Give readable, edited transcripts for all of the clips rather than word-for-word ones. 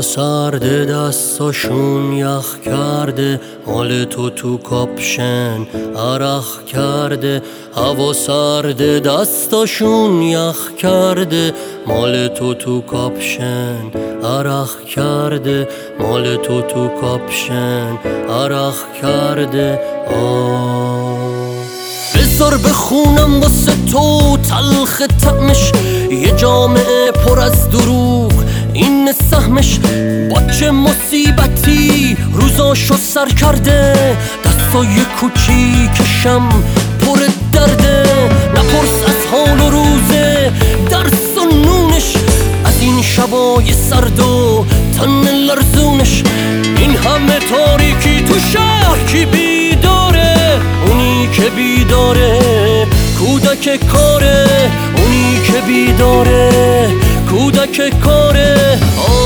سرد دستاشون یخ کرده، مال تو کاپشن عرق کرده. هوا سرد دستاشون یخ کرده، مال تو کاپشن عرق کرده، مال تو کاپشن عرق کرده. بذار بخونم واسه تو تلخ طعمش، یه جامعه پر از دروغ این سهمش. با چه مصیبتی روزاشو سر کرده، دستای کوچیکشم پر درده. نپرس از حال و روزه درس و نونش، از این شبای سرد و تن لرزونش. این همه تاریکی تو شهر کی بیداره؟ اونی که بیداره کودک کاره، اونی که بیداره کودک کاره.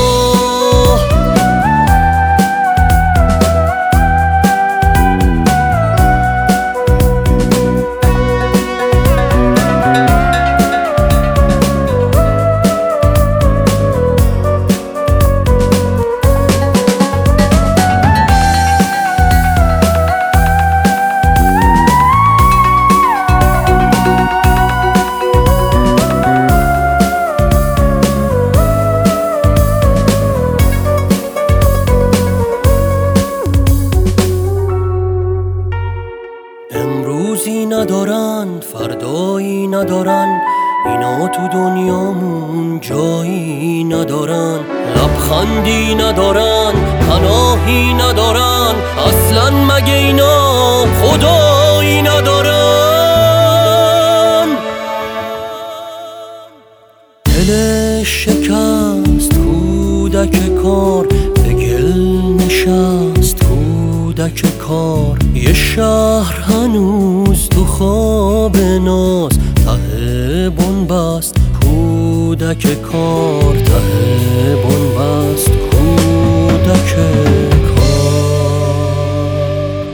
امروزی ندارن فردایی ندارن، اینا تو دنیامون جایی ندارن. لبخندی ندارن پناهی ندارن، اصلا مگه اینا خدایی ندارن؟ دل شکست کودک کار، به گل نشست کودک کار. یه شهر هنوز تو خواب ناز، ته بنبست کودک کار، ته بنبست کودک کار.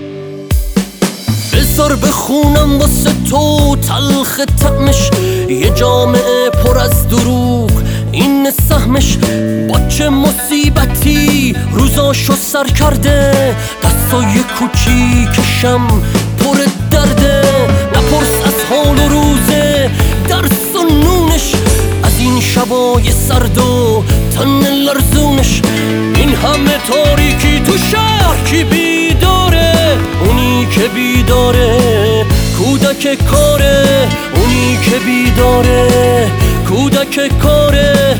بذار بخونم واسه تو تلخ طعمش، یه جامعه پر از دروغ این سهمش. با چه مصیبتی روزاشو سر کرده، دستای کوچیکشم پر درده. نپرس از حال و روزه درس و نونش، از این شبای سرد و تن لرزونش. این همه تاریکی تو شهر کی بیداره؟ اونی که بیداره کودک کاره، اونی که بیداره کودک کاره.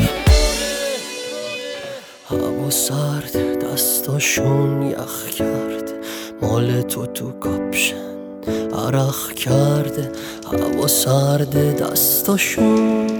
هوا سرد دستاشون یخ کرد، مال تو کاپشن عرق کرده. هوا سرد دستاشون